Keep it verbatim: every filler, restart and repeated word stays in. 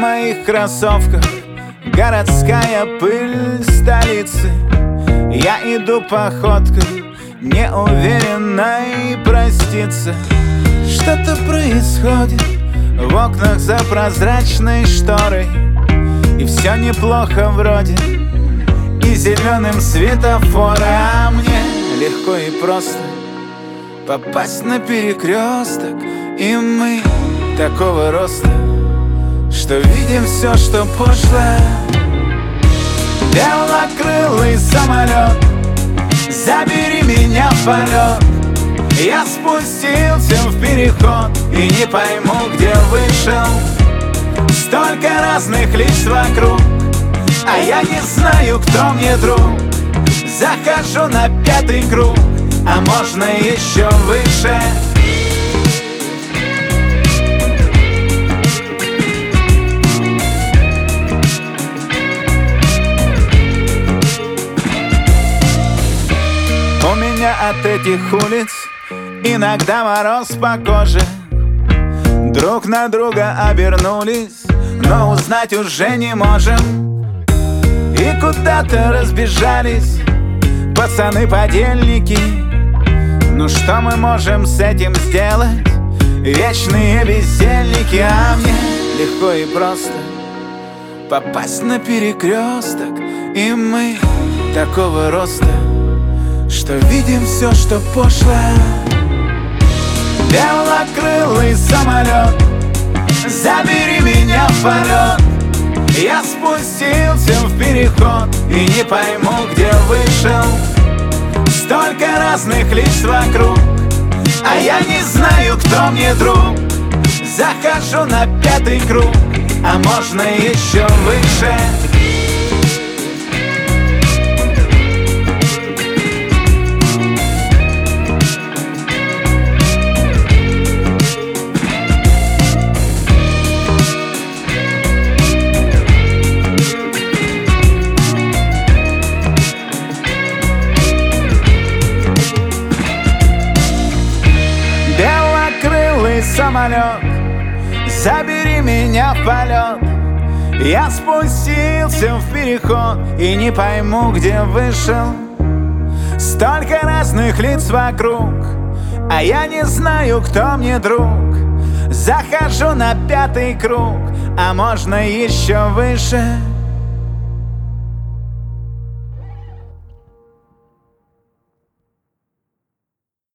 моих кроссовках городская пыль столицы. Я иду походкой неуверенной проститься. Что-то происходит в окнах за прозрачной шторой, и все неплохо вроде, и зеленым светофора. А мне легко и просто попасть на перекресток, и мы такого роста, что видим все, что пошло. Белокрылый самолет, забери меня в полет. Я спустился в переход и не пойму, где вышел. Столько разных лиц вокруг, а я не знаю, кто мне друг. Захожу на пятый круг, а можно еще выше. У меня от этих улиц иногда мороз по коже. Друг на друга обернулись, но узнать уже не можем. И куда-то разбежались пацаны-подельники. Ну что мы можем с этим сделать? Вечные бездельники. А мне легко и просто попасть на перекресток, и мы такого роста, что видим все, что пошло. Белокрылый самолет, забери меня в полет. Я спустился в переход и не пойму, где вышел. Столько разных лиц вокруг, а я не знаю, кто мне друг. Захожу на пятый круг, а можно еще выше. Белокрылый самолет, забери меня в полет. Я спустился в переход и не пойму, где вышел. Столько разных лиц вокруг, а я не знаю, кто мне друг. Захожу на пятый круг, а можно еще выше.